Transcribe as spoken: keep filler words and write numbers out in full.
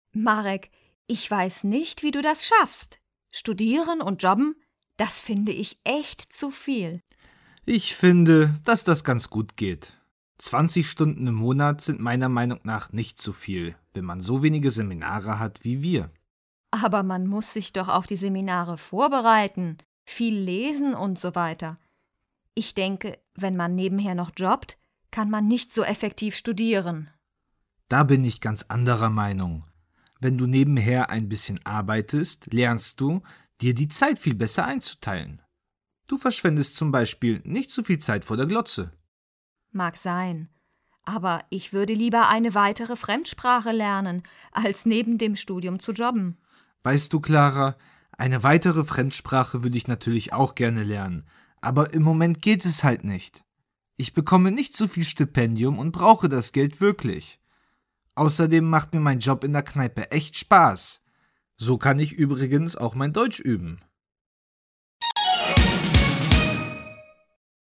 Marek, ich weiß nicht, wie du das schaffst. Studieren und jobben, das finde ich echt zu viel. Ich finde, dass das ganz gut geht. zwanzig Stunden im Monat sind meiner Meinung nach nicht zu viel, wenn man so wenige Seminare hat wie wir. Aber man muss sich doch auf die Seminare vorbereiten, viel lesen und so weiter. Ich denke, wenn man nebenher noch jobbt, kann man nicht so effektiv studieren. Da bin ich ganz anderer Meinung. Wenn du nebenher ein bisschen arbeitest, lernst du, dir die Zeit viel besser einzuteilen. Du verschwendest zum Beispiel nicht so viel Zeit vor der Glotze. Mag sein, aber ich würde lieber eine weitere Fremdsprache lernen, als neben dem Studium zu jobben. Weißt du, Clara, eine weitere Fremdsprache würde ich natürlich auch gerne lernen, aber im Moment geht es halt nicht. Ich bekomme nicht so viel Stipendium und brauche das Geld wirklich. Außerdem macht mir mein Job in der Kneipe echt Spaß. So kann ich übrigens auch mein Deutsch üben.